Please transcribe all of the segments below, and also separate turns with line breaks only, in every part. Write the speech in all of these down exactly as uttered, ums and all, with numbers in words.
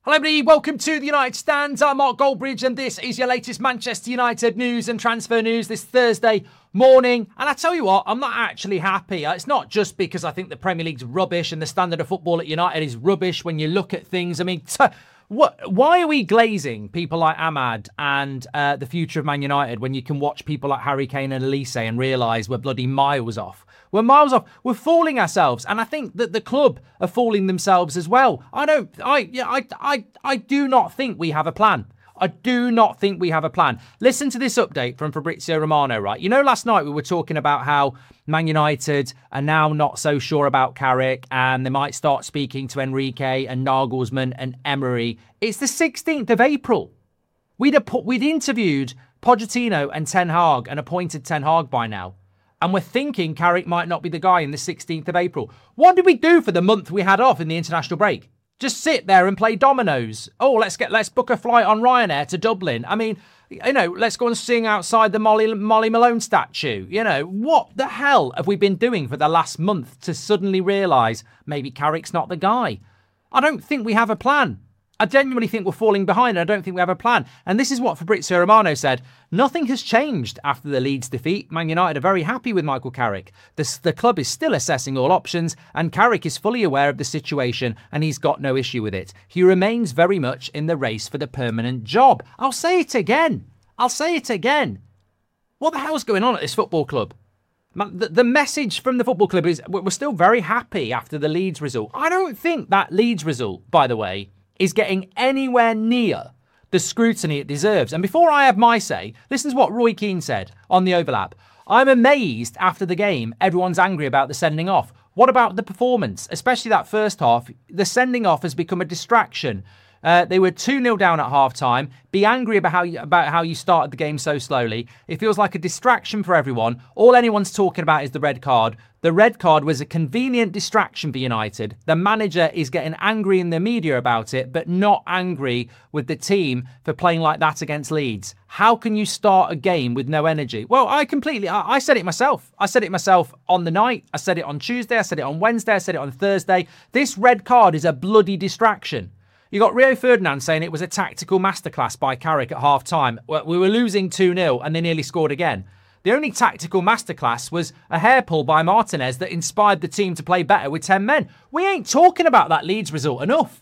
Hello everybody, welcome to the United Stand. I'm Mark Goldbridge and this is your latest Manchester United news and transfer news this Thursday morning. And I tell you what, I'm not actually happy. It's not just because I think the Premier League's rubbish and the standard of football at United is rubbish when you look at things. I mean, t- what? Why are we glazing people like Ahmad and uh, the future of Man United when you can watch people like Harry Kane and Elise and realise we're bloody miles off? We're miles off. We're fooling ourselves, and I think that the club are fooling themselves as well. I don't. I yeah. I. I. I do not think we have a plan. I do not think we have a plan. Listen to this update from Fabrizio Romano. Right, you know, last night we were talking about how Man United are now not so sure about Carrick, and they might start speaking to Enrique and Nagelsmann and Emery. It's the sixteenth of April. We'd we'd interviewed Pochettino and Ten Hag and appointed Ten Hag by now. And we're thinking Carrick might not be the guy in the sixteenth of April. What did we do for the month we had off in the international break? Just sit there and play dominoes. Oh, let's get let's book a flight on Ryanair to Dublin. I mean, you know, let's go and sing outside the Molly, Molly Malone statue. You know, what the hell have we been doing for the last month to suddenly realise maybe Carrick's not the guy? I don't think we have a plan. I genuinely think we're falling behind and I don't think we have a plan. And this is what Fabrizio Romano said. Nothing has changed after the Leeds defeat. Man United are very happy with Michael Carrick. The, the club is still assessing all options and Carrick is fully aware of the situation and he's got no issue with it. He remains very much in the race for the permanent job. I'll say it again. I'll say it again. What the hell's going on at this football club? The, the message from the football club is we're still very happy after the Leeds result. I don't think that Leeds result, by the way, is getting anywhere near the scrutiny it deserves. And before I have my say, listen to what Roy Keane said on the overlap. I'm amazed after the game, everyone's angry about the sending off. What about the performance? Especially that first half, the sending off has become a distraction. Uh, they were two nil down at half-time. Be angry about how, you, about how you started the game so slowly. It feels like a distraction for everyone. All anyone's talking about is the red card. The red card was a convenient distraction for United. The manager is getting angry in the media about it, but not angry with the team for playing like that against Leeds. How can you start a game with no energy? Well, I completely, I, I said it myself. I said it myself on the night. I said it on Tuesday. I said it on Wednesday. I said it on Thursday. This red card is a bloody distraction. You got Rio Ferdinand saying it was a tactical masterclass by Carrick at half-time. We were losing two nil and they nearly scored again. The only tactical masterclass was a hair pull by Martinez that inspired the team to play better with ten men. We ain't talking about that Leeds result enough.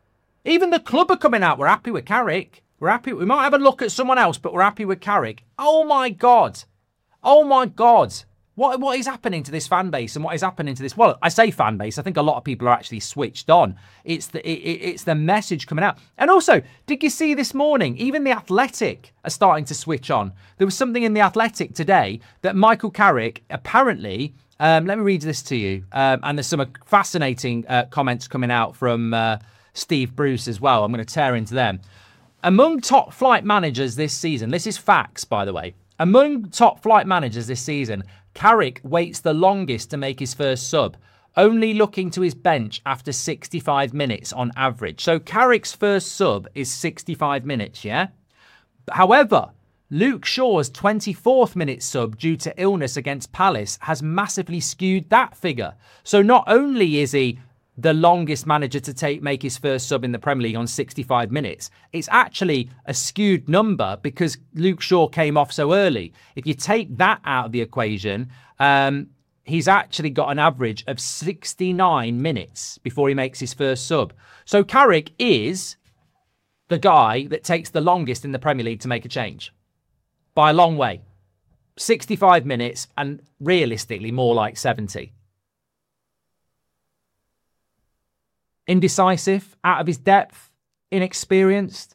Even the club are coming out. We're happy with Carrick. We're happy. We might have a look at someone else, but we're happy with Carrick. Oh my God. Oh my God. What, what is happening to this fan base and what is happening to this? Well, I say fan base. I think a lot of people are actually switched on. It's the it, it's the message coming out. And also, did you see this morning? Even the Athletic are starting to switch on. There was something in the Athletic today that Michael Carrick apparently. Um, let me read this to you. Um, and there's some fascinating uh, comments coming out from uh, Steve Bruce as well. I'm going to tear into them. Among top flight managers this season, this is facts, by the way. Among top flight managers this season, Carrick waits the longest to make his first sub, only looking to his bench after sixty-five minutes on average. So Carrick's first sub is sixty-five minutes, yeah? However, Luke Shaw's twenty-fourth minute sub due to illness against Palace has massively skewed that figure. So not only is he the longest manager to take make his first sub in the Premier League on sixty-five minutes, it's actually a skewed number because Luke Shaw came off so early. If you take that out of the equation, um, he's actually got an average of sixty-nine minutes before he makes his first sub. So Carrick is the guy that takes the longest in the Premier League to make a change. By a long way. sixty-five minutes and realistically more like seventy. Indecisive, out of his depth, inexperienced.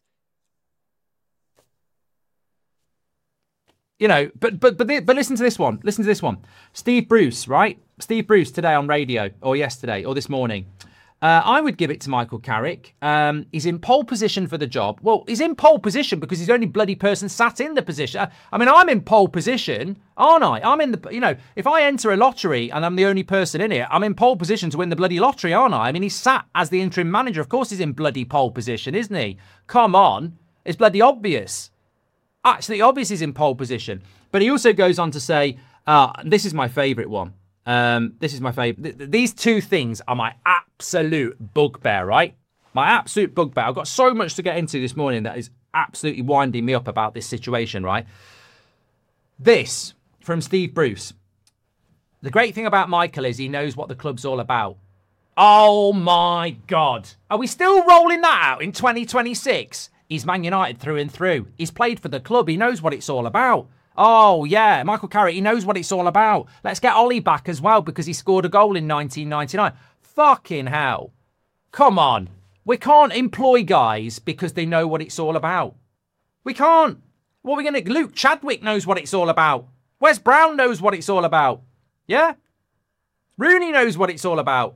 You know, but but but but listen to this one. Listen to this one. Steve Bruce, right? Steve Bruce today on radio, or yesterday, or this morning. Uh, I would give it to Michael Carrick. Um, he's in pole position for the job. Well, he's in pole position because he's the only bloody person sat in the position. I mean, I'm in pole position, aren't I? I'm in the, you know, if I enter a lottery and I'm the only person in it, I'm in pole position to win the bloody lottery, aren't I? I mean, he's sat as the interim manager. Of course he's in bloody pole position, isn't he? Come on. It's bloody obvious. Absolutely obvious he's in pole position. But he also goes on to say, uh, this is my favourite one. Um, this is my favourite. Th- these two things are my absolute bugbear, right? My absolute bugbear. I've got so much to get into this morning that is absolutely winding me up about this situation, right? This from Steve Bruce. The great thing about Michael is he knows what the club's all about. Oh my God. Are we still rolling that out in twenty twenty-six? He's Man United through and through. He's played for the club. He knows what it's all about. Oh, yeah. Michael Carrick, he knows what it's all about. Let's get Ollie back as well because he scored a goal in nineteen ninety-nine. Fucking hell. Come on. We can't employ guys because they know what it's all about. We can't. What are we going to... Luke Chadwick knows what it's all about. Wes Brown knows what it's all about. Yeah? Rooney knows what it's all about.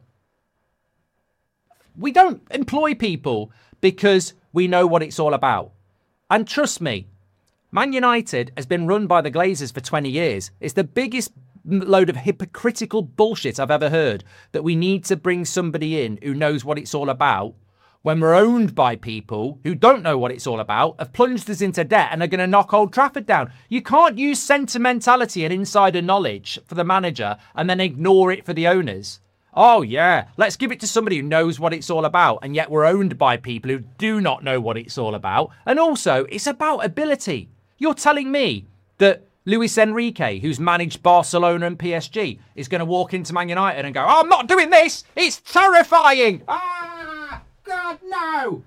We don't employ people because we know what it's all about. And trust me, Man United has been run by the Glazers for twenty years. It's the biggest load of hypocritical bullshit I've ever heard, that we need to bring somebody in who knows what it's all about when we're owned by people who don't know what it's all about, have plunged us into debt and are going to knock Old Trafford down. You can't use sentimentality and insider knowledge for the manager and then ignore it for the owners. Oh, yeah, let's give it to somebody who knows what it's all about, and yet we're owned by people who do not know what it's all about. And also, it's about ability. You're telling me that Luis Enrique, who's managed Barcelona and P S G, is going to walk into Man United and go, oh, I'm not doing this. It's terrifying. Ah, God, no.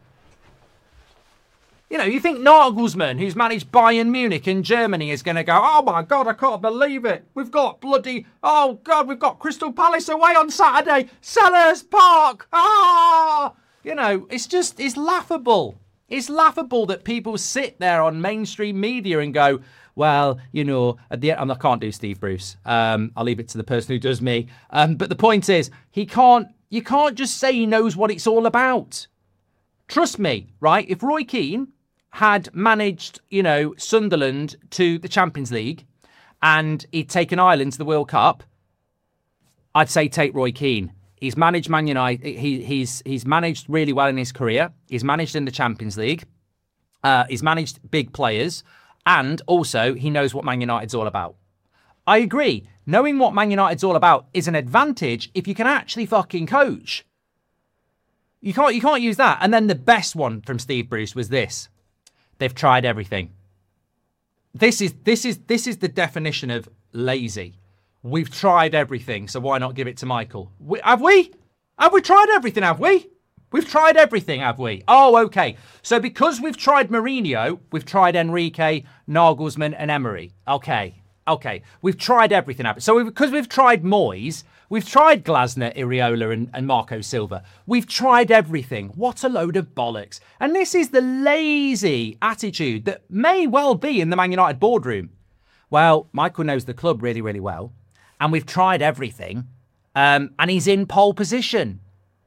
You know, you think Nagelsmann, who's managed Bayern Munich in Germany, is going to go, oh, my God, I can't believe it. We've got bloody, oh, God, we've got Crystal Palace away on Saturday. Sellers Park. Ah. You know, it's just, it's laughable. It's laughable that people sit there on mainstream media and go, well, you know, at the end, I can't do Steve Bruce. Um, I'll leave it to the person who does me. Um, but the point is, he can't, you can't just say he knows what it's all about. Trust me, right? If Roy Keane had managed, you know, Sunderland to the Champions League and he'd taken Ireland to the World Cup, I'd say take Roy Keane. He's managed Man United. He, he's he's managed really well in his career. He's managed in the Champions League. Uh, he's managed big players. And also, he knows what Man United's all about. I agree. Knowing what Man United's all about is an advantage if you can actually fucking coach. You can't, you can't use that. And then the best one from Steve Bruce was this. They've tried everything. This is this is this is the definition of lazy. We've tried everything, so why not give it to Michael? We, have we? Have we tried everything, have we? We've tried everything, have we? Oh, okay. So because we've tried Mourinho, we've tried Enrique, Nagelsmann and Emery. Okay, okay. We've tried everything. So we've, because we've tried Moyes, we've tried Glasner, Iriola and, and Marco Silva. We've tried everything. What a load of bollocks. And this is the lazy attitude that may well be in the Man United boardroom. Well, Michael knows the club really, really well. And we've tried everything. Um, and he's in pole position.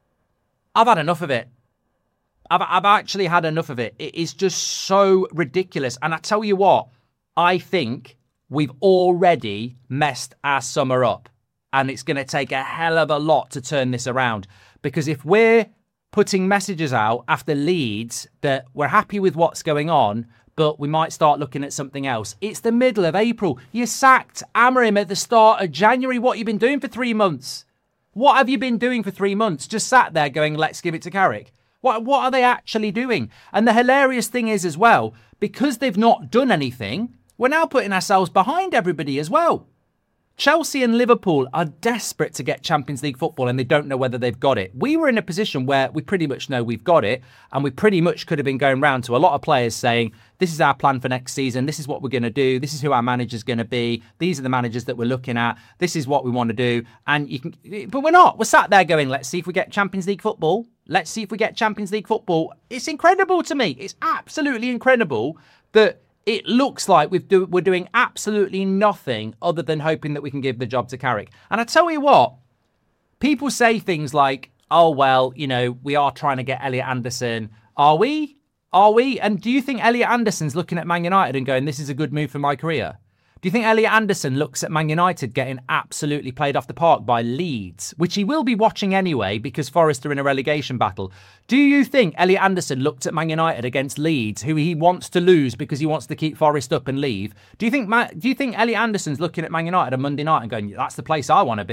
I've had enough of it. I've, I've actually had enough of it. It is just so ridiculous. And I tell you what, I think we've already messed our summer up. And it's going to take a hell of a lot to turn this around. Because if we're putting messages out after Leeds that we're happy with what's going on, but we might start looking at something else. It's the middle of April. You sacked Amorim at the start of January. What have you been doing for three months? What have you been doing for three months? Just sat there going, let's give it to Carrick. What, what are they actually doing? And the hilarious thing is as well, because they've not done anything, we're now putting ourselves behind everybody as well. Chelsea and Liverpool are desperate to get Champions League football and they don't know whether they've got it. We were in a position where we pretty much know we've got it, and we pretty much could have been going round to a lot of players saying, this is our plan for next season, this is what we're going to do, this is who our manager's going to be, these are the managers that we're looking at, this is what we want to do. And you can, but we're not. We're sat there going, let's see if we get Champions League football. Let's see if we get Champions League football. It's incredible to me. It's absolutely incredible that it looks like we've do, we're doing absolutely nothing other than hoping that we can give the job to Carrick. And I tell you what, people say things like, oh, well, you know, we are trying to get Elliot Anderson. Are we? Are we? And do you think Elliot Anderson's looking at Man United and going, this is a good move for my career? Do you think Elliot Anderson looks at Man United getting absolutely played off the park by Leeds, which he will be watching anyway because Forest are in a relegation battle? Do you think Elliot Anderson looked at Man United against Leeds, who he wants to lose because he wants to keep Forest up and leave? Do you think do you think Elliot Anderson's looking at Man United on Monday night and going, that's the place I want to be?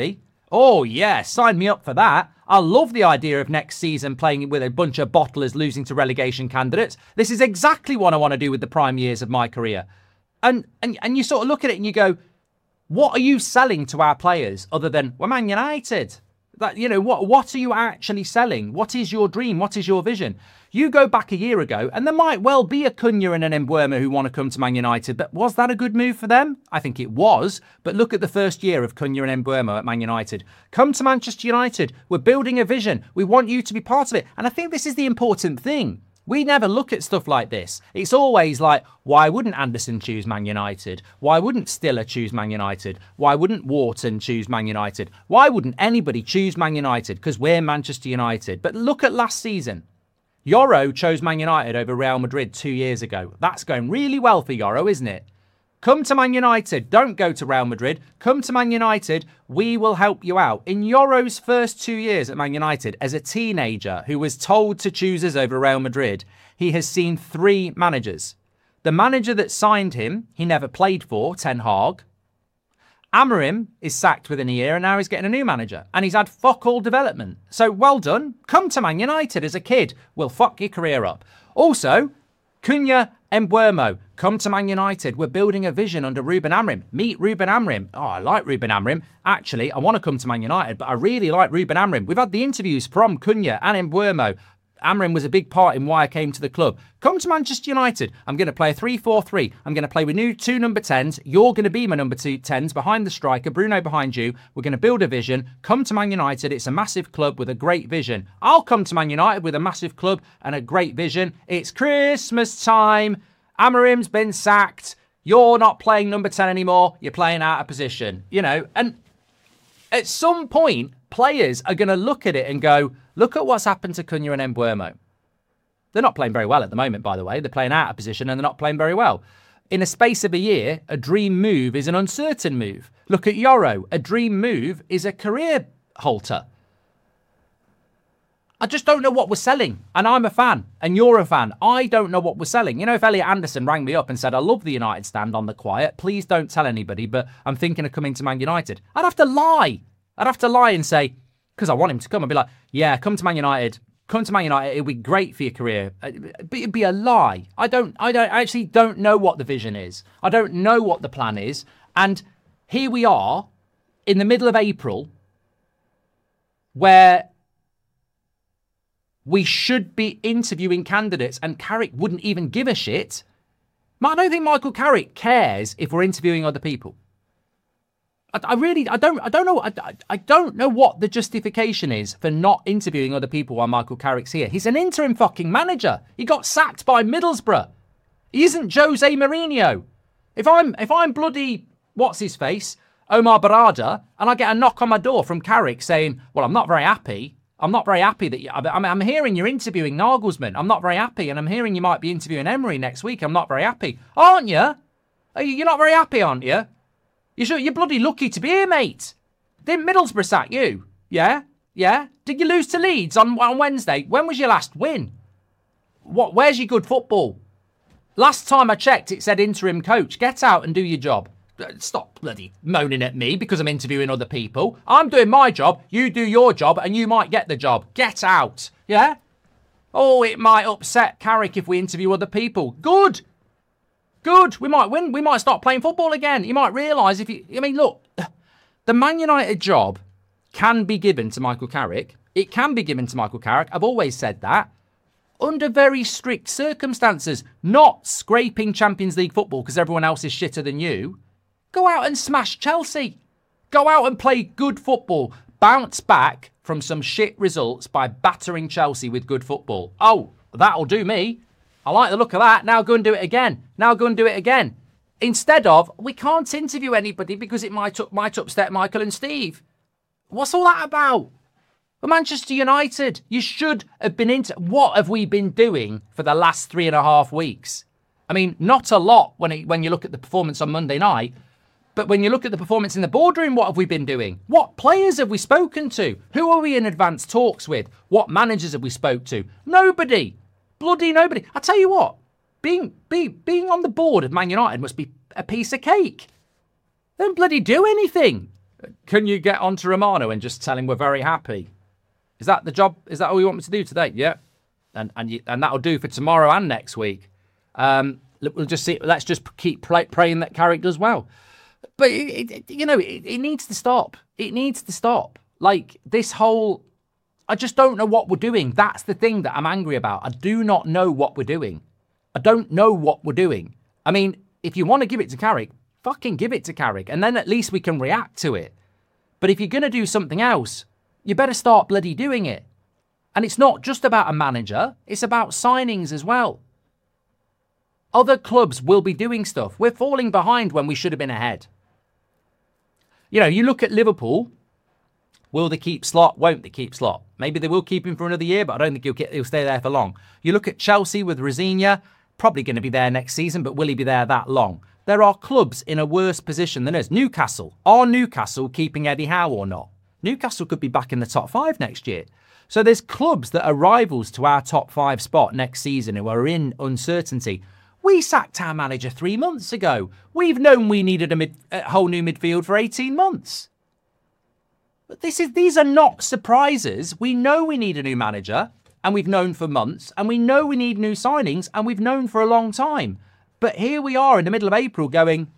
Oh, yeah, sign me up for that. I love the idea of next season playing with a bunch of bottlers losing to relegation candidates. This is exactly what I want to do with the prime years of my career. And, and, and you sort of look at it and you go, what are you selling to our players other than, we're Man United? That, you know, what, what are you actually selling? What is your dream? What is your vision? You go back a year ago, and there might well be a Cunha and an Mbeumo who want to come to Man United, but was that a good move for them? I think it was, but look at the first year of Cunha and Mbeumo at Man United. Come to Manchester United. We're building a vision. We want you to be part of it. And I think this is the important thing. We never look at stuff like this. It's always like, why wouldn't Anderson choose Man United? Why wouldn't Stiller choose Man United? Why wouldn't Wharton choose Man United? Why wouldn't anybody choose Man United? Because we're Manchester United. But look at last season. Yoro chose Man United over Real Madrid two years ago. That's going really well for Yoro, isn't it? Come to Man United. Don't go to Real Madrid. Come to Man United. We will help you out. In Yoro's first two years at Man United, as a teenager who was told to choose us over Real Madrid, he has seen three managers. The manager that signed him, he never played for, Ten Hag. Amorim is sacked within a year and now he's getting a new manager. And he's had fuck all development. So well done. Come to Man United as a kid. We'll fuck your career up. Also, Cunha, Mbeumo, come to Man United. We're building a vision under Ruben Amorim. Meet Ruben Amorim. Oh, I like Ruben Amorim. Actually, I want to come to Man United, but I really like Ruben Amorim. We've had the interviews from Cunha and Mbeumo. Amorim was a big part in why I came to the club. Come to Manchester United. I'm going to play a three four three. I'm going to play with new two number tens. You're going to be my number two tens behind the striker. Bruno behind you. We're going to build a vision. Come to Man United. It's a massive club with a great vision. I'll come to Man United with a massive club and a great vision. It's Christmas time. Amorim's been sacked. You're not playing number ten anymore. You're playing out of position. You know, and at some point, players are going to look at it and go, look at what's happened to Cunha and Mbeumo. They're not playing very well at the moment, by the way. They're playing out of position and they're not playing very well. In a space of a year, a dream move is an uncertain move. Look at Yoro. A dream move is a career halter. I just don't know what we're selling. And I'm a fan. And you're a fan. I don't know what we're selling. You know, if Elliot Anderson rang me up and said, I love the United stand on the quiet. Please don't tell anybody, but I'm thinking of coming to Man United. I'd have to lie. I'd have to lie and say, because I want him to come. I'd be like, yeah, come to Man United. Come to Man United. It'll be great for your career. It'd be a lie. I don't, I don't, I actually don't know what the vision is. I don't know what the plan is. And here we are in the middle of April where we should be interviewing candidates and Carrick wouldn't even give a shit. I don't think Michael Carrick cares if we're interviewing other people. I, I really, I don't, I don't know, I, I don't know what the justification is for not interviewing other people while Michael Carrick's here. He's an interim fucking manager. He got sacked by Middlesbrough. He isn't Jose Mourinho. If I'm, if I'm bloody, what's his face, Omar Barada, and I get a knock on my door from Carrick saying, well, I'm not very happy. I'm not very happy that you, I'm, I'm hearing you're interviewing Nagelsmann. I'm not very happy. And I'm hearing you might be interviewing Emery next week. I'm not very happy. Aren't you? You're not very happy, aren't you? You're, sure, you're bloody lucky to be here, mate. Didn't Middlesbrough sack you? Yeah? Yeah? Did you lose to Leeds on, on Wednesday? When was your last win? What? Where's your good football? Last time I checked, it said interim coach. Get out and do your job. Stop bloody moaning at me because I'm interviewing other people. I'm doing my job, you do your job, and you might get the job. Get out. Yeah? Oh, it might upset Carrick if we interview other people. Good. Good. We might win. We might start playing football again. You might realise if you... I mean, look, the Man United job can be given to Michael Carrick. It can be given to Michael Carrick. I've always said that. Under very strict circumstances. Not scraping Champions League football because everyone else is shitter than you. Go out and smash Chelsea. Go out and play good football. Bounce back from some shit results by battering Chelsea with good football. Oh, that'll do me. I like the look of that. Now go and do it again. Now go and do it again. Instead of, we can't interview anybody because it might, might upset Michael and Steve. What's all that about? We're Manchester United. You should have been into... What have we been doing for the last three and a half weeks? I mean, not a lot when, it, when you look at the performance on Monday night. But when you look at the performance in the boardroom, what have we been doing? What players have we spoken to? Who are we in advanced talks with? What managers have we spoke to? Nobody. Bloody nobody. I tell you what, being, be, being on the board of Man United must be a piece of cake. They don't bloody do anything. Can you get onto Romano and just tell him we're very happy? Is that the job? Is that all you want me to do today? Yeah. And and you, and that'll do for tomorrow and next week. Um, we'll just see. Let's just keep pray, praying that Carrick does well. But, it, it, you know, it, it needs to stop. It needs to stop. Like, this whole... I just don't know what we're doing. That's the thing that I'm angry about. I do not know what we're doing. I don't know what we're doing. I mean, if you want to give it to Carrick, fucking give it to Carrick. And then at least we can react to it. But if you're going to do something else, you better start bloody doing it. And it's not just about a manager. It's about signings as well. Other clubs will be doing stuff. We're falling behind when we should have been ahead. You know, you look at Liverpool. Will they keep Slot? Won't they keep Slot? Maybe they will keep him for another year, but I don't think he'll, get, he'll stay there for long. You look at Chelsea with Rosignol, probably going to be there next season, but will he be there that long? There are clubs in a worse position than us. Newcastle. Are Newcastle keeping Eddie Howe or not? Newcastle could be back in the top five next year. So there's clubs that are rivals to our top five spot next season who are in uncertainty. We sacked our manager three months ago. We've known we needed a, mid, a whole new midfield for eighteen months. But this is these are not surprises. We know we need a new manager, and we've known for months, and we know we need new signings, and we've known for a long time. But here we are in the middle of April going,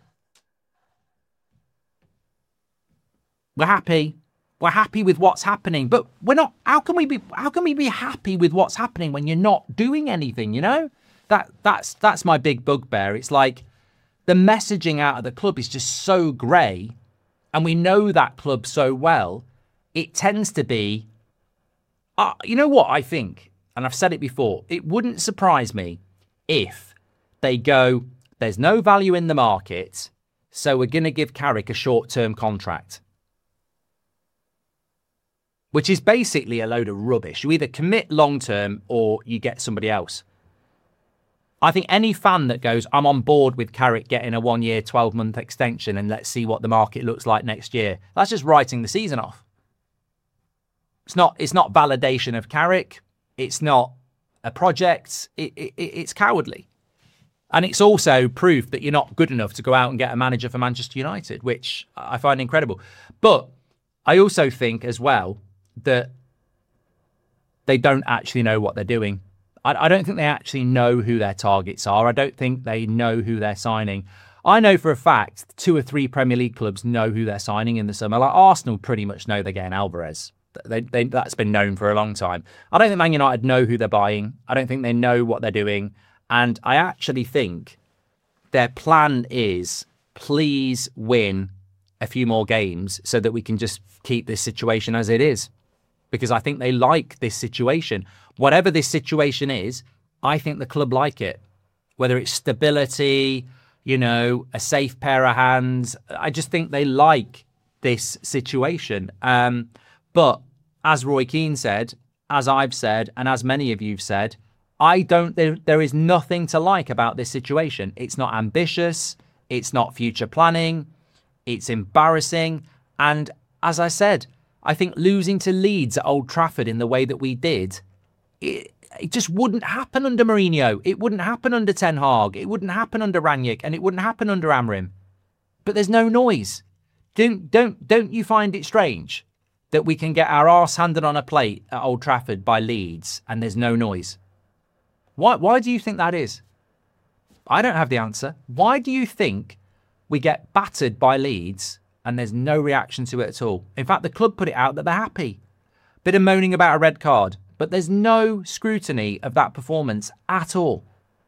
we're happy. We're happy with what's happening. But we're not, how can we be how can we be happy with what's happening when you're not doing anything, you know? That that's that's my big bugbear. It's like the messaging out of the club is just so grey, and we know that club so well. It tends to be, uh, you know what I think, and I've said it before, it wouldn't surprise me if they go, there's no value in the market, so we're going to give Carrick a short-term contract. Which is basically a load of rubbish. You either commit long-term or you get somebody else. I think any fan that goes, I'm on board with Carrick getting a one-year, twelve-month extension and let's see what the market looks like next year, that's just writing the season off. It's not It's not validation of Carrick. It's not a project. It, it, it's cowardly. And it's also proof that you're not good enough to go out and get a manager for Manchester United, which I find incredible. But I also think as well that they don't actually know what they're doing. I don't think they actually know who their targets are. I don't think they know who they're signing. I know for a fact two or three Premier League clubs know who they're signing in the summer. Like Arsenal pretty much know they're getting Alvarez. They, they, that's been known for a long time. I don't think Man United know who they're buying. I don't think they know what they're doing. And I actually think their plan is please win a few more games so that we can just keep this situation as it is. Because I think they like this situation. Whatever this situation is, I think the club like it. Whether it's stability, you know, a safe pair of hands. I just think they like this situation. Um, but as Roy Keane said, as I've said, and as many of you've said, I don't. There, there is nothing to like about this situation. It's not ambitious. It's not future planning. It's embarrassing. And as I said, I think losing to Leeds at Old Trafford in the way that we did, it, it just wouldn't happen under Mourinho. It wouldn't happen under Ten Hag. It wouldn't happen under Rangnick, and it wouldn't happen under Amrim. But there's no noise. Don't don't don't you find it strange that we can get our arse handed on a plate at Old Trafford by Leeds and there's no noise? Why why do you think that is? I don't have the answer. Why do you think we get battered by Leeds and there's no reaction to it at all? In fact, the club put it out that they're happy. Bit of moaning about a red card, but there's no scrutiny of that performance at all.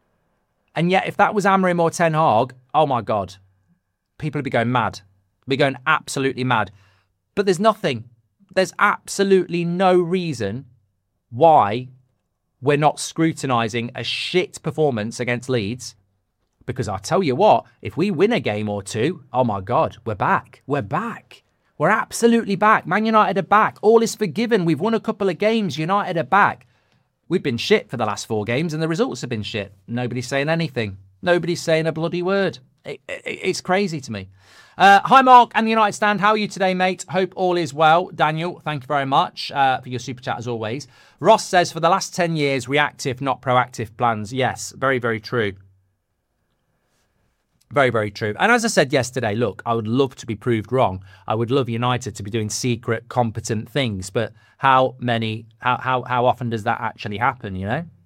And yet, if that was Amrim or Ten Hag, oh my God, people would be going mad. Be going absolutely mad. But there's nothing. There's absolutely no reason why we're not scrutinising a shit performance against Leeds. Because I'll tell you what, if we win a game or two, oh my God, we're back. We're back. We're absolutely back. Man United are back. All is forgiven. We've won a couple of games. United are back. We've been shit for the last four games and the results have been shit. Nobody's saying anything. Nobody's saying a bloody word. It, it, it's crazy to me. Uh, hi, Mark and the United Stand. How are you today, mate? Hope all is well. Daniel, thank you very much uh, for your super chat as always. Ross says, for the last ten years, reactive, not proactive plans. Yes, very, very true. Very, very true. And as I said yesterday, look, I would love to be proved wrong. I would love United to be doing secret, competent things. But how many, how how, how often does that actually happen, you know?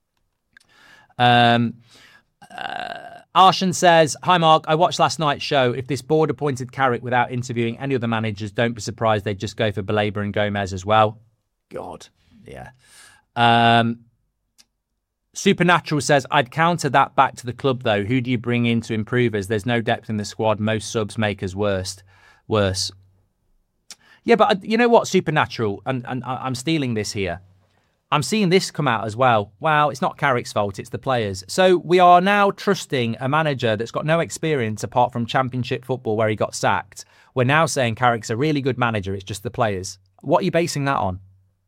Um, uh, Arshan says, hi, Mark. I watched last night's show. If this board appointed Carrick without interviewing any other managers, don't be surprised they'd just go for Baleba and Gomez as well. God, yeah. Um, Supernatural says, I'd counter that back to the club, though. Who do you bring in to improve us? There's no depth in the squad. Most subs make us worst. Worse. Yeah, but you know what, Supernatural, and, and I'm stealing this here. I'm seeing this come out as well. Wow, it's not Carrick's fault, it's the players. So we are now trusting a manager that's got no experience apart from Championship football where he got sacked. We're now saying Carrick's a really good manager, it's just the players. What are you basing that on?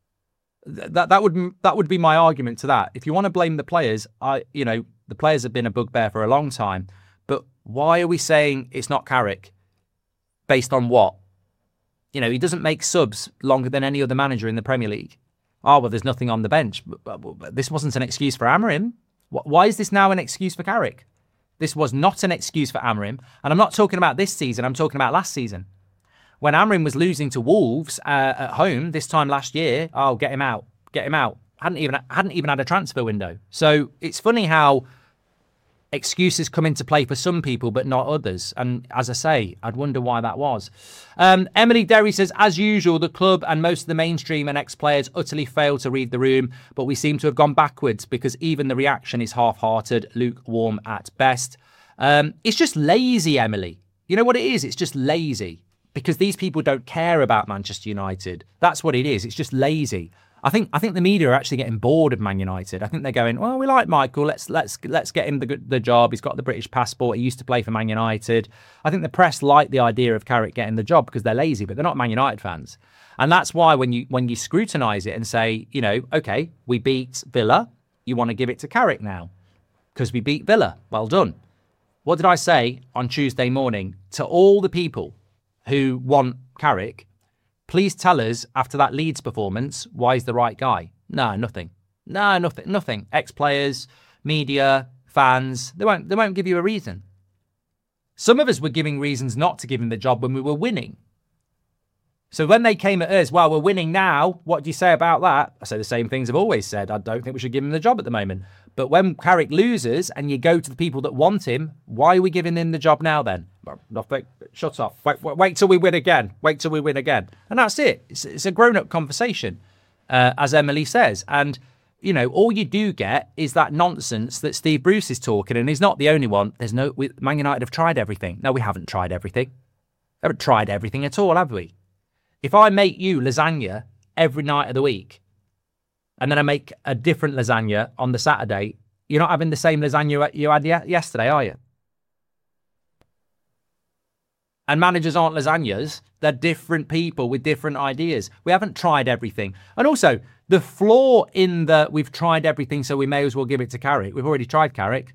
That that would that would be my argument to that. If you want to blame the players, I you know the players have been a bugbear for a long time. But why are we saying it's not Carrick? Based on what? You know, he doesn't make subs longer than any other manager in the Premier League. Oh well, there's nothing on the bench. But, but, but this wasn't an excuse for Amorim. Why is this now an excuse for Carrick? This was not an excuse for Amorim, and I'm not talking about this season. I'm talking about last season. When Amorim was losing to Wolves uh, at home this time last year, oh, get him out, get him out. Hadn't even hadn't even had a transfer window. So it's funny how excuses come into play for some people, but not others. And as I say, I'd wonder why that was. Um, Emily Derry says, as usual, the club and most of the mainstream and ex-players utterly fail to read the room, but we seem to have gone backwards because even the reaction is half-hearted, lukewarm at best. Um, it's just lazy, Emily. You know what it is? It's just lazy. Because these people don't care about Manchester United. That's what it is. It's just lazy. I think I think the media are actually getting bored of Man United. I think they're going, well, we like Michael. Let's let's let's get him the the job. He's got the British passport. He used to play for Man United. I think the press like the idea of Carrick getting the job because they're lazy, but they're not Man United fans. And that's why when you when you scrutinise it and say, you know, okay, we beat Villa, you want to give it to Carrick now because we beat Villa. Well done. What did I say on Tuesday morning to all the people who want Carrick? Please tell us after that Leeds performance why he's the right guy. No, nothing. No, nothing. Nothing. Ex-players, media, fans, they won't. They won't give you a reason. Some of us were giving reasons not to give him the job when we were winning. So when they came at us, well, we're winning now. What do you say about that? I say the same things I've always said. I don't think we should give him the job at the moment. But when Carrick loses and you go to the people that want him, why are we giving him the job now then? Nothing. Shut up. Wait, wait, wait till we win again. Wait till we win again. And that's it. It's, it's a grown-up conversation, uh, as Emily says. And, you know, all you do get is that nonsense that Steve Bruce is talking, and he's not the only one. There's no... We, Man United have tried everything. No, we haven't tried everything. We haven't tried everything at all, have we? If I make you lasagna every night of the week, and then I make a different lasagna on the Saturday, you're not having the same lasagna you had yesterday, are you? And managers aren't lasagnas. They're different people with different ideas. We haven't tried everything. And also, the flaw in the we've tried everything, so we may as well give it to Carrick. We've already tried Carrick.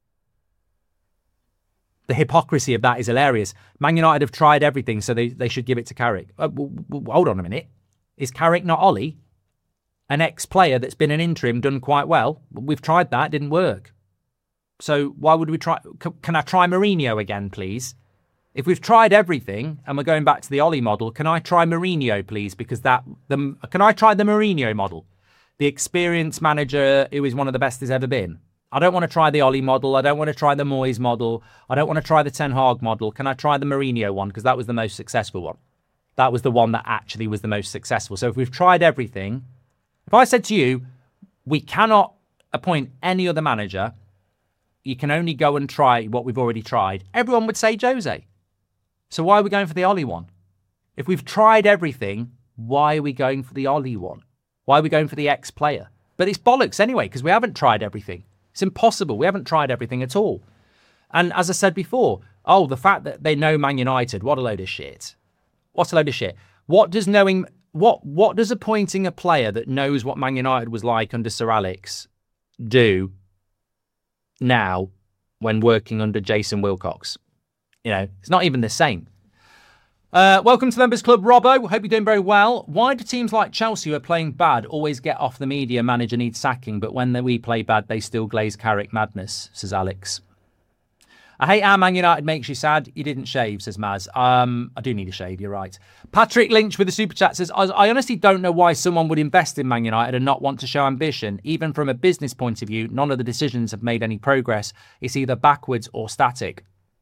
The hypocrisy of that is hilarious. Man United have tried everything, so they, they should give it to Carrick. Uh, w- w- hold on a minute. Is Carrick not Ollie? An ex-player that's been an interim, done quite well. We've tried that, didn't work. So why would we try? C- can I try Mourinho again, please? If we've tried everything and we're going back to the Ollie model, can I try Mourinho, please? Because that, the, can I try the Mourinho model? The experienced manager who is one of the best there's ever been. I don't want to try the Ollie model. I don't want to try the Moyes model. I don't want to try the Ten Hag model. Can I try the Mourinho one? Because that was the most successful one. That was the one that actually was the most successful. So if we've tried everything, if I said to you, we cannot appoint any other manager, you can only go and try what we've already tried, everyone would say Jose. So why are we going for the Ollie one? If we've tried everything, why are we going for the Ollie one? Why are we going for the ex-player? But it's bollocks anyway, because we haven't tried everything. It's impossible. We haven't tried everything at all. And as I said before, oh, the fact that they know Man United, what a load of shit. What a load of shit. What does knowing, what what does appointing a player that knows what Man United was like under Sir Alex do now when working under Jason Wilcox? You know, it's not even the same. Uh, welcome to the Members Club, Robbo. Hope you're doing very well. Why do teams like Chelsea who are playing bad always get off the media manager needs sacking, but when we play bad, they still glaze Carrick madness, says Alex. I hate how Man United makes you sad. You didn't shave, says Maz. Um, I do need a shave, you're right. Patrick Lynch with the super chat says, I, I honestly don't know why someone would invest in Man United and not want to show ambition. Even from a business point of view, none of the decisions have made any progress. It's either backwards or static.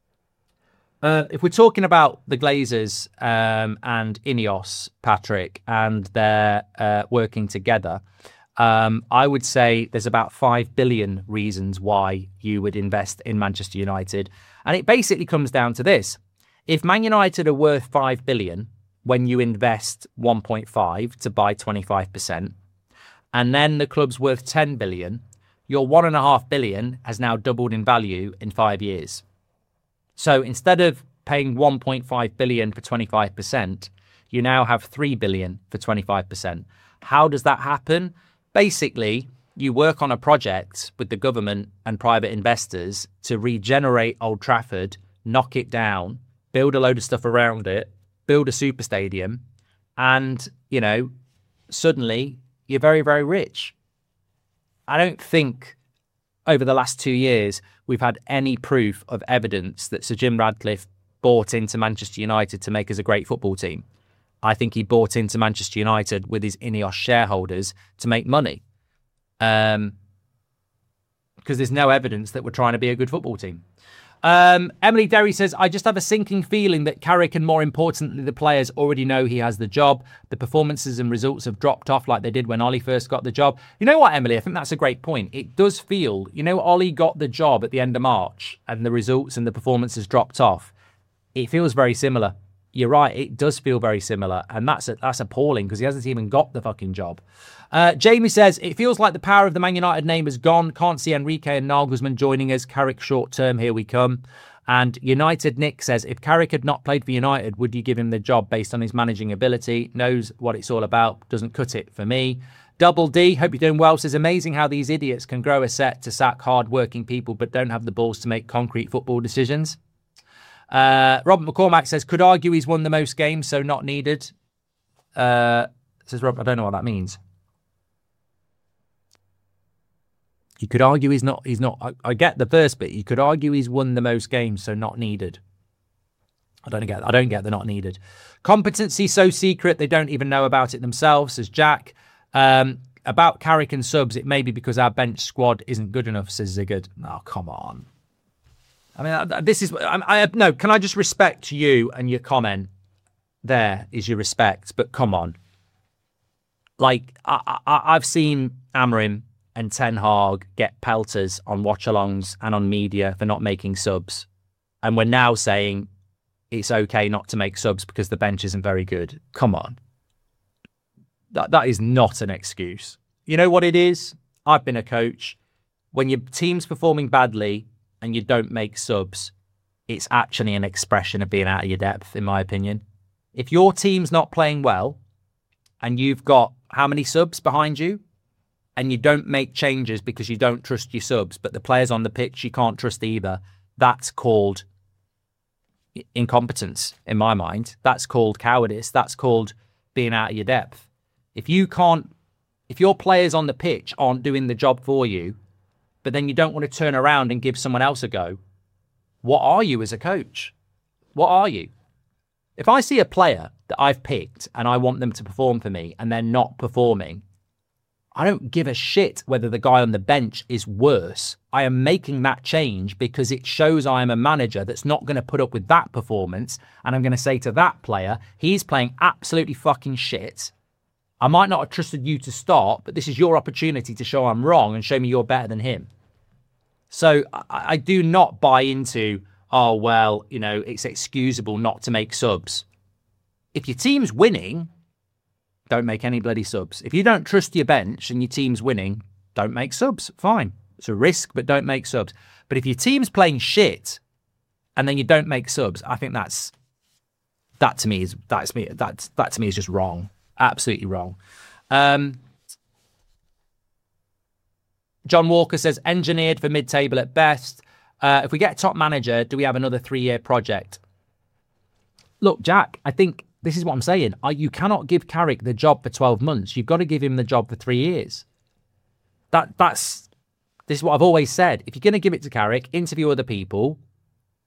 Uh, if we're talking about the Glazers um, and Ineos, Patrick, and they're uh, working together, Um, I would say there's about five billion reasons why you would invest in Manchester United. And it basically comes down to this. If Man United are worth five billion when you invest one point five to buy twenty-five percent, and then the club's worth ten billion, your one and a half billion has now doubled in value in five years. So instead of paying one point five billion for twenty-five percent, you now have three billion for twenty-five percent. How does that happen? Basically, you work on a project with the government and private investors to regenerate Old Trafford, knock it down, build a load of stuff around it, build a super stadium, and, you know, suddenly you're very, very rich. I don't think over the last two years we've had any proof of evidence that Sir Jim Ratcliffe bought into Manchester United to make us a great football team. I think he bought into Manchester United with his Ineos shareholders to make money. Um, because there's no evidence that we're trying to be a good football team. Um, Emily Derry says, I just have a sinking feeling that Carrick and more importantly, the players already know he has the job. The performances and results have dropped off like they did when Ollie first got the job. You know what, Emily? I think that's a great point. It does feel, you know, Ollie got the job at the end of March and the results and the performances dropped off. It feels very similar. You're right, it does feel very similar, and that's a, that's appalling because he hasn't even got the fucking job. Uh, Jamie says, it feels like the power of the Man United name is gone. Can't see Enrique and Nagelsmann joining us. Carrick short term, here we come. And United Nick says, if Carrick had not played for United, would you give him the job based on his managing ability? Knows what it's all about, doesn't cut it for me. Double D, hope you're doing well, says, amazing how these idiots can grow a set to sack hard-working people but don't have the balls to make concrete football decisions. Uh, Robert McCormack says, could argue he's won the most games, so not needed. Uh, says Rob, I don't know what that means. You could argue he's not, he's not, I, I get the first bit. You could argue he's won the most games, so not needed. I don't get, I don't get the not needed. Competency so secret, they don't even know about it themselves, says Jack. Um, about Carrick and subs, it may be because our bench squad isn't good enough, says Zigard. Oh, come on. I mean, this is, I, I no, can I just respect you and your comment? There is your respect, but come on. Like, I, I, I've seen Amorim and Ten Hag get pelters on watch-alongs and on media for not making subs. And we're now saying it's okay not to make subs because the bench isn't very good. Come on. That That is not an excuse. You know what it is? I've been a coach. When your team's performing badly and you don't make subs, it's actually an expression of being out of your depth, in my opinion. If your team's not playing well and you've got how many subs behind you and you don't make changes because you don't trust your subs, but the players on the pitch you can't trust either, that's called incompetence, in my mind. That's called cowardice. That's called being out of your depth. If you can't, if your players on the pitch aren't doing the job for you, but then you don't want to turn around and give someone else a go, what are you as a coach? What are you? If I see a player that I've picked and I want them to perform for me and they're not performing, I don't give a shit whether the guy on the bench is worse. I am making that change because it shows I am a manager that's not going to put up with that performance, and I'm going to say to that player, he's playing absolutely fucking shit. I might not have trusted you to start, but this is your opportunity to show I'm wrong and show me you're better than him. So I, I do not buy into, oh, well, you know, it's excusable not to make subs. If your team's winning, don't make any bloody subs. If you don't trust your bench and your team's winning, don't make subs. Fine. It's a risk, but don't make subs. But if your team's playing shit and then you don't make subs, I think that's, that to me is, that's me, that's, that to me is just wrong. Absolutely wrong. Um, John Walker says, engineered for mid-table at best. Uh, if we get a top manager, do we have another three-year project? Look, Jack, I think this is what I'm saying. I, you cannot give Carrick the job for twelve months. You've got to give him the job for three years. That That's, this is what I've always said. If you're going to give it to Carrick, interview other people,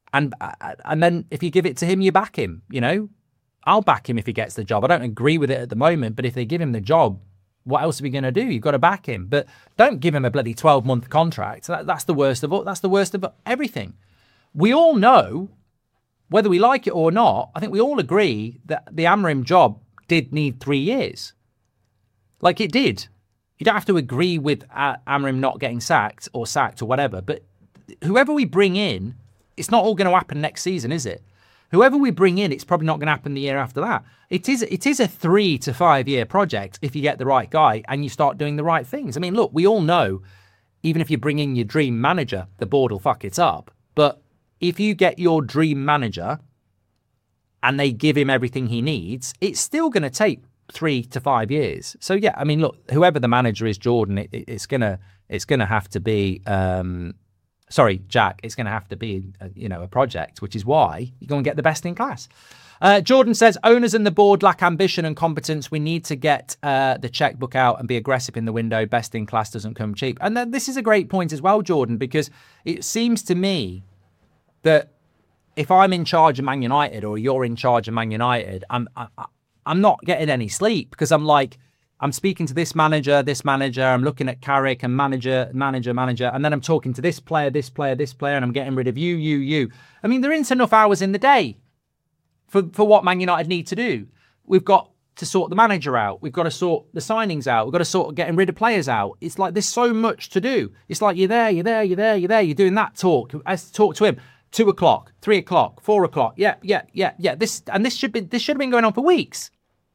And uh, and then if you give it to him, you back him, you know? I'll back him if he gets the job. I don't agree with it at the moment, but if they give him the job, what else are we going to do? You've got to back him. But don't give him a bloody twelve-month contract. That, that's the worst of all. That's the worst of everything. We all know, whether we like it or not, I think we all agree that the Amorim job did need three years. Like it did. You don't have to agree with uh, Amorim not getting sacked or sacked or whatever. But whoever we bring in, it's not all going to happen next season, is it? Whoever we bring in, it's probably not going to happen the year after that. It is it is a three to five year project if you get the right guy and you start doing the right things. I mean, look, we all know, even if you bring in your dream manager, the board will fuck it up. But if you get your dream manager and they give him everything he needs, it's still going to take three to five years. So yeah, I mean, look, whoever the manager is, Jordan, it, it, it's gonna it's gonna have to be. Um, Sorry, Jack, it's going to have to be, a, you know, a project, which is why you're going to get the best in class. Uh, Jordan says, owners and the board lack ambition and competence. We need to get uh, the checkbook out and be aggressive in the window. Best in class doesn't come cheap. And then this is a great point as well, Jordan, because it seems to me that if I'm in charge of Man United or you're in charge of Man United, I'm, I, I'm not getting any sleep because I'm like, I'm speaking to this manager, this manager, I'm looking at Carrick and manager, manager, manager, and then I'm talking to this player, this player, this player, and I'm getting rid of you, you, you. I mean, there isn't enough hours in the day for, for what Man United need to do. We've got to sort the manager out. We've got to sort the signings out. We've got to sort getting rid of players out. It's like there's so much to do. It's like you're there, you're there, you're there, you're there, you're doing that talk. I talk to him. Two o'clock, three o'clock, four o'clock. Yeah, yeah, yeah, yeah. This and this should be this should have been going on for weeks.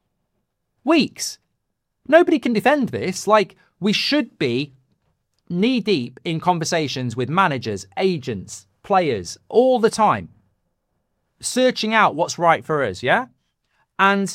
Weeks. Nobody can defend this. Like, we should be knee-deep in conversations with managers, agents, players, all the time. Searching out what's right for us, yeah? And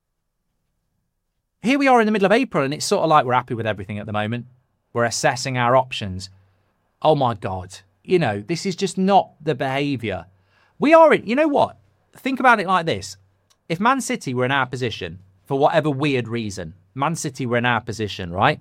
here we are in the middle of April, and it's sort of like we're happy with everything at the moment. We're assessing our options. Oh, my God. You know, this is just not the behaviour. We are in... You know what? Think about it like this. If Man City were in our position, for whatever weird reason... Man City were in our position, right?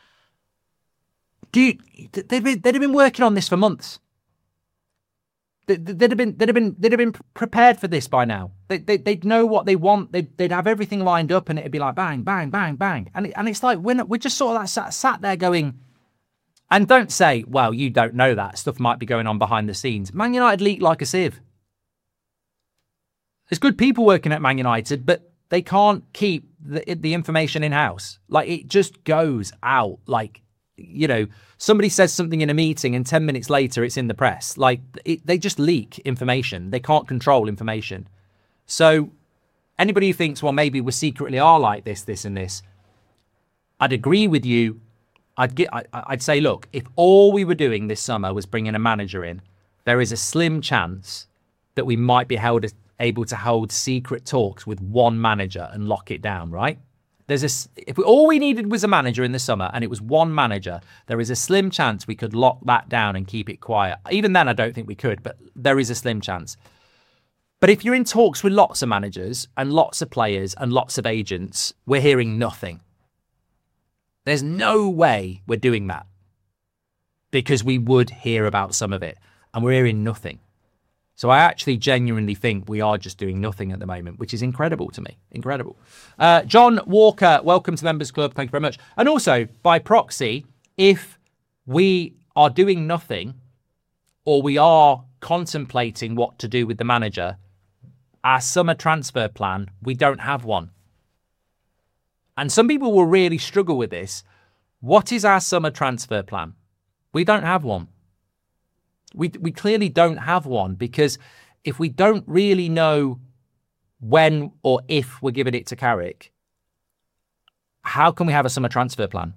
Dude, they'd been, they'd have been working on this for months. They'd, they'd have been they'd have been they'd have been prepared for this by now. They, they they'd know what they want. They'd they'd have everything lined up, and it'd be like bang, bang, bang, bang. And it, and it's like we're not, we're just sort of like sat, sat there going. And don't say, well, you don't know that stuff might be going on behind the scenes. Man United leak like a sieve. There's good people working at Man United, but they can't keep the, the information in-house. Like, it just goes out. Like, you know, somebody says something in a meeting and ten minutes later it's in the press. Like, it, they just leak information. They can't control information. So anybody who thinks, well, maybe we secretly are like this, this and this, I'd agree with you. I'd get, I, I'd say, look, if all we were doing this summer was bringing a manager in, there is a slim chance that we might be held able to hold secret talks with one manager and lock it down, right? There's a, if we, all we needed was a manager in the summer and it was one manager, there is a slim chance we could lock that down and keep it quiet. Even then, I don't think we could, but there is a slim chance. But if you're in talks with lots of managers and lots of players and lots of agents, we're hearing nothing. There's no way we're doing that because we would hear about some of it and we're hearing nothing. So I actually genuinely think we are just doing nothing at the moment, which is incredible to me. Incredible. Uh, John Walker, welcome to Members Club. Thank you very much. And also, by proxy, if we are doing nothing or we are contemplating what to do with the manager, our summer transfer plan, we don't have one. And some people will really struggle with this. What is our summer transfer plan? We don't have one. We we clearly don't have one because if we don't really know when or if we're giving it to Carrick, how can we have a summer transfer plan?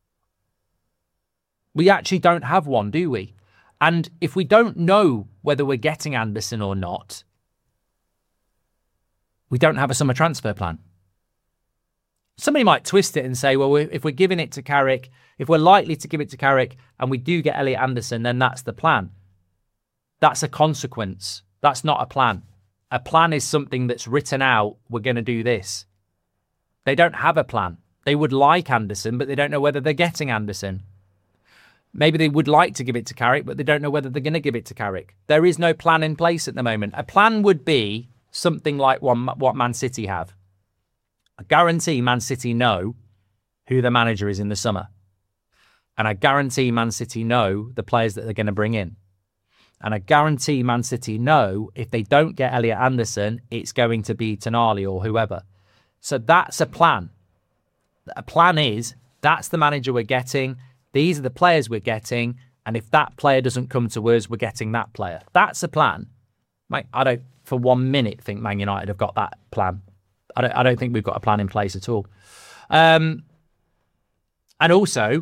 We actually don't have one, do we? And if we don't know whether we're getting Anderson or not, we don't have a summer transfer plan. Somebody might twist it and say, well, if we're giving it to Carrick, if we're likely to give it to Carrick and we do get Elliot Anderson, then that's the plan. That's a consequence. That's not a plan. A plan is something that's written out. We're going to do this. They don't have a plan. They would like Anderson, but they don't know whether they're getting Anderson. Maybe they would like to give it to Carrick, but they don't know whether they're going to give it to Carrick. There is no plan in place at the moment. A plan would be something like one, what Man City have. I guarantee Man City know who the manager is in the summer. And I guarantee Man City know the players that they're going to bring in. And I guarantee Man City know if they don't get Elliot Anderson, it's going to be Tonali or whoever. So that's a plan. A plan is, that's the manager we're getting. These are the players we're getting. And if that player doesn't come to us, we're getting that player. That's a plan. Mate, I don't for one minute think Man United have got that plan. I don't, I don't think we've got a plan in place at all. Um, and also,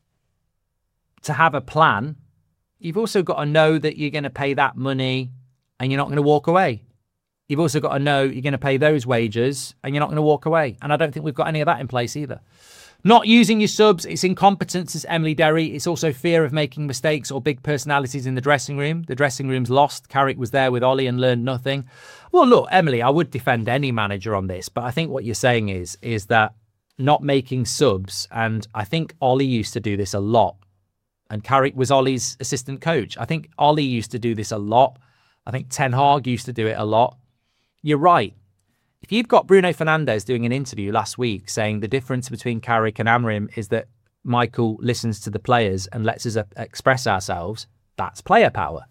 to have a plan, you've also got to know that you're going to pay that money and you're not going to walk away. You've also got to know you're going to pay those wages and you're not going to walk away. And I don't think we've got any of that in place either. Not using your subs, it's incompetence, as Emily Derry. It's also fear of making mistakes or big personalities in the dressing room. The dressing room's lost. Carrick was there with Ollie and learned nothing. Well, look, Emily, I would defend any manager on this, but I think what you're saying is, is that not making subs, and I think Ollie used to do this a lot, and Carrick was Ollie's assistant coach. I think Ollie used to do this a lot. I think Ten Hag used to do it a lot. You're right. If you've got Bruno Fernandes doing an interview last week saying the difference between Carrick and Amorim is that Michael listens to the players and lets us express ourselves, that's player power.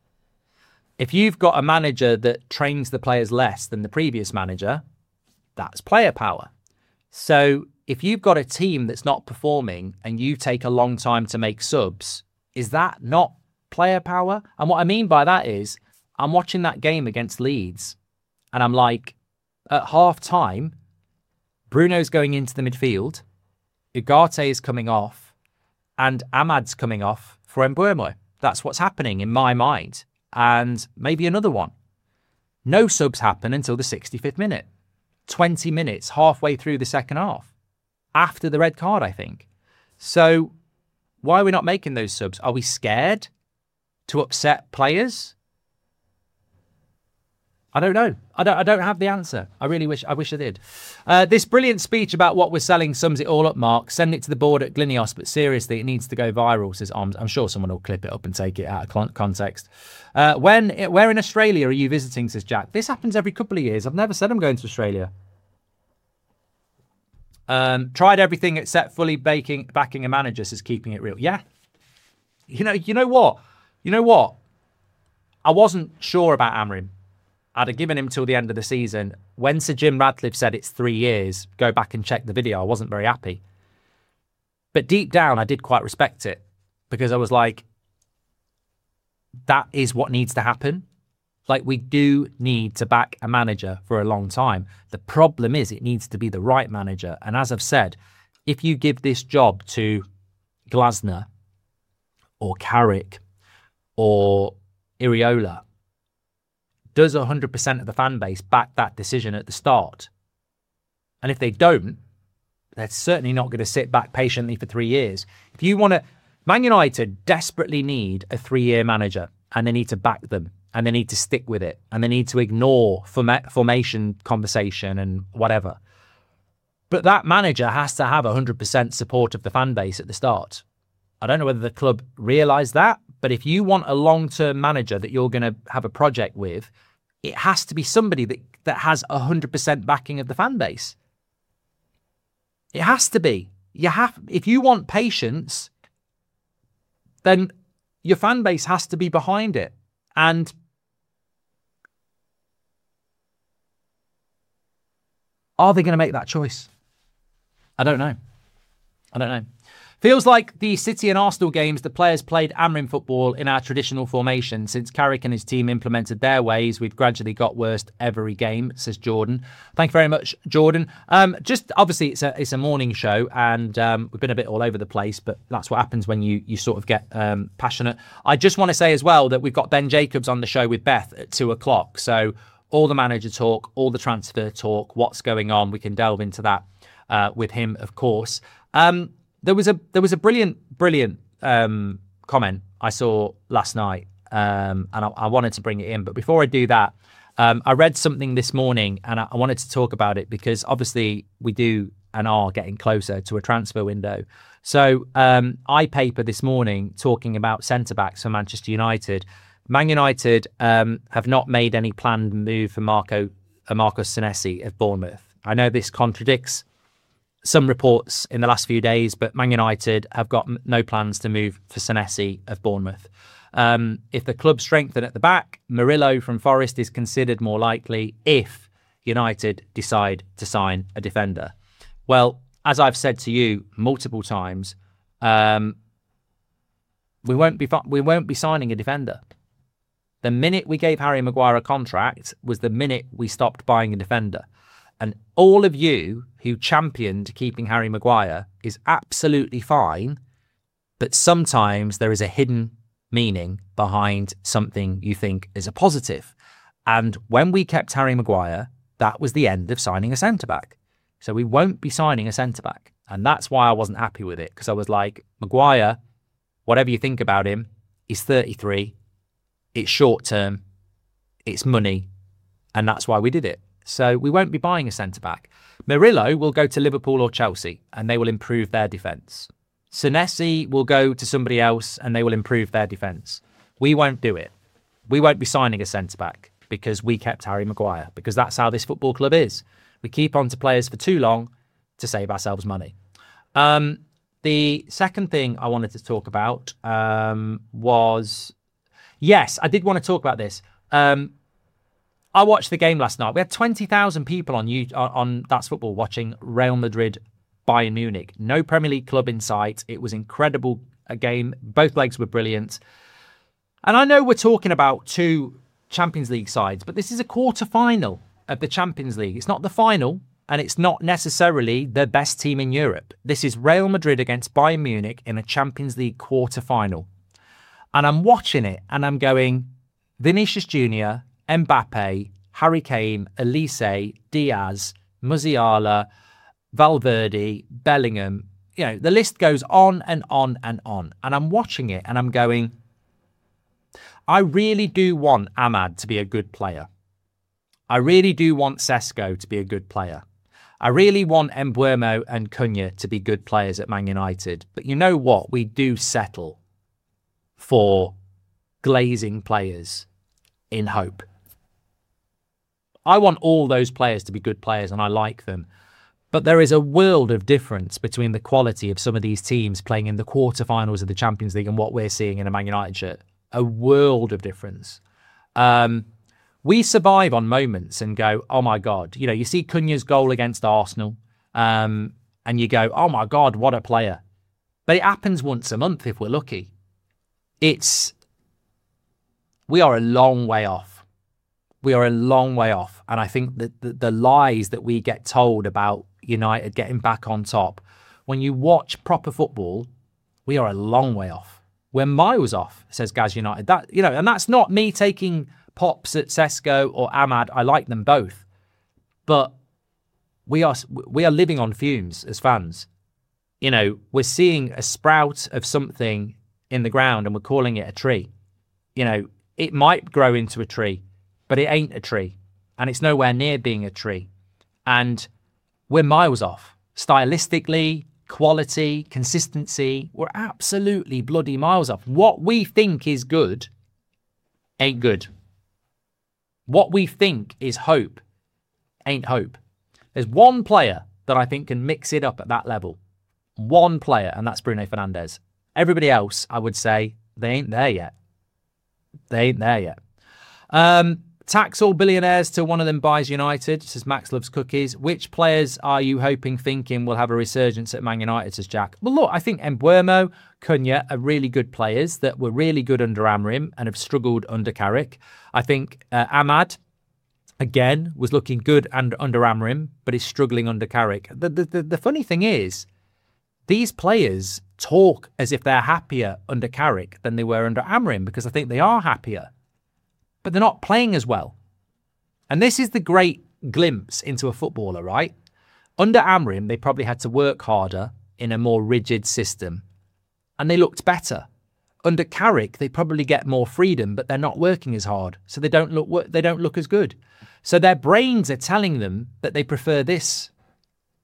If you've got a manager that trains the players less than the previous manager, that's player power. So if you've got a team that's not performing and you take a long time to make subs, is that not player power? And what I mean by that is, I'm watching that game against Leeds and I'm like, at half time, Bruno's going into the midfield, Ugarte is coming off, and Ahmad's coming off for Mbeumo. That's what's happening in my mind. And maybe another one. No subs happen until the sixty-fifth minute. twenty minutes, halfway through the second half. After the red card, I think. So why are we not making those subs? Are we scared to upset players? I don't know. I don't I don't have the answer. I really wish I wish I did. Uh, this brilliant speech about what we're selling sums it all up, Mark. Send it to the board at Glinios, but seriously, it needs to go viral, says Oms. I'm sure someone will clip it up and take it out of context. Uh, when, where in Australia are you visiting, says Jack? This happens every couple of years. I've never said I'm going to Australia. Um, tried everything except fully baking, backing a manager, says Keeping It Real. Yeah. You know, you know what? You know what? I wasn't sure about Amorim. I'd have given him till the end of the season. When Sir Jim Radcliffe said it's three years, go back and check the video. I wasn't very happy. But deep down, I did quite respect it because I was like, that is what needs to happen. Like, we do need to back a manager for a long time. The problem is it needs to be the right manager. And as I've said, if you give this job to Glasner or Carrick or Iriola, does one hundred percent of the fan base back that decision at the start? And if they don't, they're certainly not going to sit back patiently for three years. If you want to, Man United desperately need a three-year manager and they need to back them and they need to stick with it and they need to ignore form- formation conversation and whatever. But that manager has to have one hundred percent support of the fan base at the start. I don't know whether the club realise that, but if you want a long-term manager that you're going to have a project with, it has to be somebody that, that has one hundred percent backing of the fan base. It has to be. You have, if you want patience, then your fan base has to be behind it. And are they going to make that choice? I don't know. I don't know. Feels like the City and Arsenal games, the players played Amorim football in our traditional formation. Since Carrick and his team implemented their ways, we've gradually got worse every game, says Jordan. Thank you very much, Jordan. Um, just obviously, it's a it's a morning show, and um, we've been a bit all over the place, but that's what happens when you you sort of get um, passionate. I just want to say as well that we've got Ben Jacobs on the show with Beth at two o'clock. So all the manager talk, all the transfer talk, what's going on, we can delve into that uh, with him, of course. Um, There was a there was a brilliant brilliant um, comment I saw last night, um, and I, I wanted to bring it in. But before I do that, um, I read something this morning, and I, I wanted to talk about it because obviously we do and are getting closer to a transfer window. So um, iPaper this morning talking about centre-backs for Manchester United. Man United um, have not made any planned move for Marco uh, Marcos Senesi of Bournemouth. I know this contradicts some reports in the last few days, but Man United have got no plans to move for Senesi of Bournemouth. Um, if the club strengthen at the back, Murillo from Forest is considered more likely if United decide to sign a defender. Well, as I've said to you multiple times, um, we won't be we won't be signing a defender. The minute we gave Harry Maguire a contract was the minute we stopped buying a defender. And all of you who championed keeping Harry Maguire is absolutely fine, but sometimes there is a hidden meaning behind something you think is a positive. And when we kept Harry Maguire, that was the end of signing a centre-back. So we won't be signing a centre-back. And that's why I wasn't happy with it, because I was like, Maguire, whatever you think about him, he's thirty-three. It's short-term. It's money. And that's why we did it. So we won't be buying a centre-back. Murillo will go to Liverpool or Chelsea, and they will improve their defence. Senesi will go to somebody else, and they will improve their defence. We won't do it. We won't be signing a centre-back because we kept Harry Maguire, because that's how this football club is. We keep on to players for too long to save ourselves money. Um, the second thing I wanted to talk about um, was... Yes, I did want to talk about this. Um, I watched the game last night. We had twenty thousand people on you on That's Football watching Real Madrid Bayern Munich. No Premier League club in sight. It was incredible a game. Both legs were brilliant. And I know we're talking about two Champions League sides, but this is a quarter-final of the Champions League. It's not the final, and it's not necessarily the best team in Europe. This is Real Madrid against Bayern Munich in a Champions League quarter-final. And I'm watching it, and I'm going, Vinicius Junior, Mbappe, Harry Kane, Elise, Diaz, Musiala, Valverde, Bellingham. You know, the list goes on and on and on. And I'm watching it, and I'm going, I really do want Ahmad to be a good player. I really do want Sesko to be a good player. I really want Mbeumo and Cunha to be good players at Man United. But you know what? We do settle for glazing players in hope. I want all those players to be good players, and I like them. But there is a world of difference between the quality of some of these teams playing in the quarterfinals of the Champions League and what we're seeing in a Man United shirt. A world of difference. Um, we survive on moments and go, oh my God. You know, you see Cunha's goal against Arsenal um, and you go, oh my God, what a player. But it happens once a month if we're lucky. It's, we are a long way off. We are a long way off. And I think that the, the lies that we get told about United getting back on top, when you watch proper football, we are a long way off. We're miles off, says Gaz United. That, you know, and that's not me taking pops at Sesko or Ahmad. I like them both. But we are we are living on fumes as fans. You know, we're seeing a sprout of something in the ground and we're calling it a tree. You know, it might grow into a tree, but it ain't a tree. And it's nowhere near being a tree. And we're miles off. Stylistically, quality, consistency, we're absolutely bloody miles off. What we think is good ain't good. What we think is hope ain't hope. There's one player that I think can mix it up at that level. One player, and that's Bruno Fernandes. Everybody else, I would say, they ain't there yet. They ain't there yet. Um, tax all billionaires till one of them buys United, says Max Loves Cookies. Which players are you hoping, thinking will have a resurgence at Man United, says Jack? Well, look, I think Mbeumo, Cunha are really good players that were really good under Amrim and have struggled under Carrick. I think uh, Ahmad, again, was looking good and under Amrim, but is struggling under Carrick. The, the, the, the funny thing is, these players talk as if they're happier under Carrick than they were under Amrim, because I think they are happier. But they're not playing as well. And this is the great glimpse into a footballer, right? Under Amrim, they probably had to work harder in a more rigid system. And they looked better. Under Carrick, they probably get more freedom, but they're not working as hard. So they don't look they don't look as good. So their brains are telling them that they prefer this.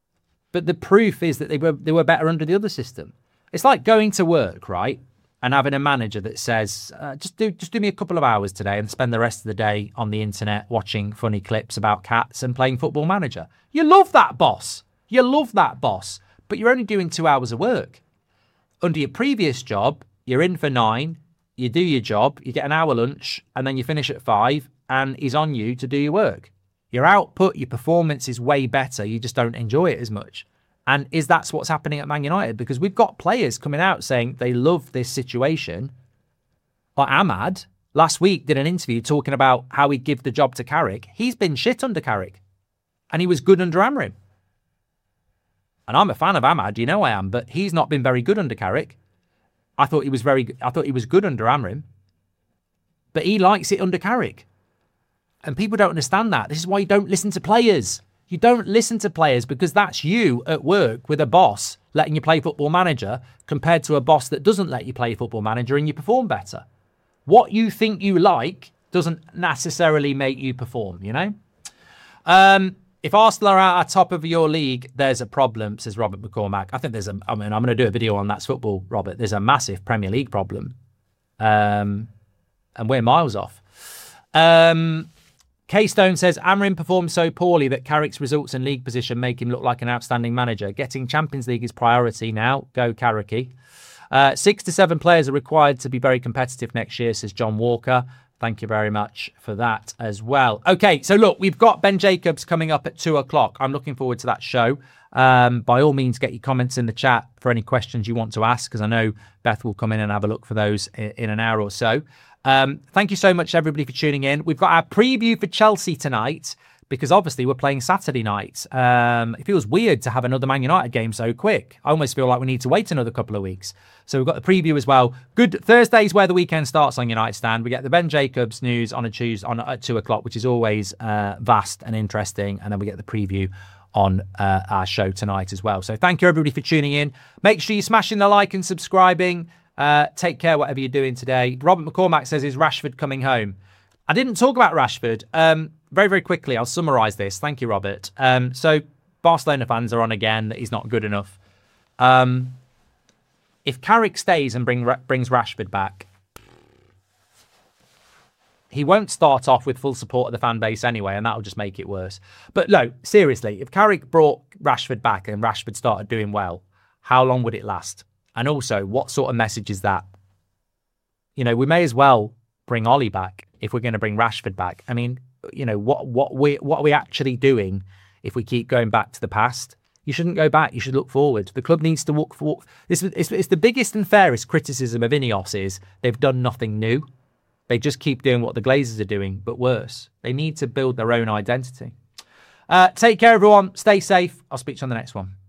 But the proof is that they were they were better under the other system. It's like going to work, right? And having a manager that says, uh, just do just do me a couple of hours today and spend the rest of the day on the internet watching funny clips about cats and playing Football Manager. You love that boss. You love that boss. But you're only doing two hours of work. Under your previous job, you're in for nine, you do your job, you get an hour lunch, and then you finish at five, and he's on you to do your work. Your output, your performance is way better. You just don't enjoy it as much. And is that's what's happening at Man United? Because we've got players coming out saying they love this situation. Like Ahmad, last week did an interview talking about how he'd give the job to Carrick. He's been shit under Carrick. And he was good under Amorim. And I'm a fan of Ahmad, you know I am, but he's not been very good under Carrick. I thought he was very I thought he was good under Amorim. But he likes it under Carrick. And people don't understand that. This is why you don't listen to players. You don't listen to players because that's you at work with a boss letting you play Football Manager compared to a boss that doesn't let you play Football Manager and you perform better. What you think you like doesn't necessarily make you perform, you know? Um, if Arsenal are at the top of your league, there's a problem, says Robert McCormack. I think there's a, I mean, I'm going to do a video on That's Football, Robert. There's a massive Premier League problem. Um, and we're miles off. Um... K-Stone says, Amorim performed so poorly that Carrick's results and league position make him look like an outstanding manager. Getting Champions League is priority now. Go Carricky. Uh, six to seven players are required to be very competitive next year, says John Walker. Thank you very much for that as well. Okay, so look, we've got Ben Jacobs coming up at two o'clock. I'm looking forward to that show. Um, by all means, get your comments in the chat for any questions you want to ask, because I know Beth will come in and have a look for those in, in an hour or so. Um, thank you so much, everybody, for tuning in. We've got our preview for Chelsea tonight, because obviously we're playing Saturday night. Um, it feels weird to have another Man United game so quick. I almost feel like we need to wait another couple of weeks. So we've got the preview as well. Good Thursday's where the weekend starts on United Stand. We get the Ben Jacobs news on a Tuesday on at two o'clock, which is always uh, vast and interesting, and then we get the preview on uh, our show tonight as well. So thank you, everybody, for tuning in. Make sure you're smashing the like and subscribing. Uh, take care, whatever you're doing today. Robert McCormack says, is Rashford coming home? I didn't talk about Rashford. Um, very, very quickly, I'll summarise this. Thank you, Robert. Um, so Barcelona fans are on again that he's not good enough. Um, if Carrick stays and bring, brings Rashford back, he won't start off with full support of the fan base anyway, and that'll just make it worse. But no, seriously, if Carrick brought Rashford back and Rashford started doing well, how long would it last? And also, what sort of message is that? You know, we may as well bring Ollie back if we're going to bring Rashford back. I mean, you know, what what we what are we actually doing if we keep going back to the past? You shouldn't go back. You should look forward. The club needs to walk forward. It's, it's, it's the biggest and fairest criticism of Ineos is they've done nothing new. They just keep doing what the Glazers are doing, but worse. They need to build their own identity. Uh, take care, everyone. Stay safe. I'll speak to you on the next one.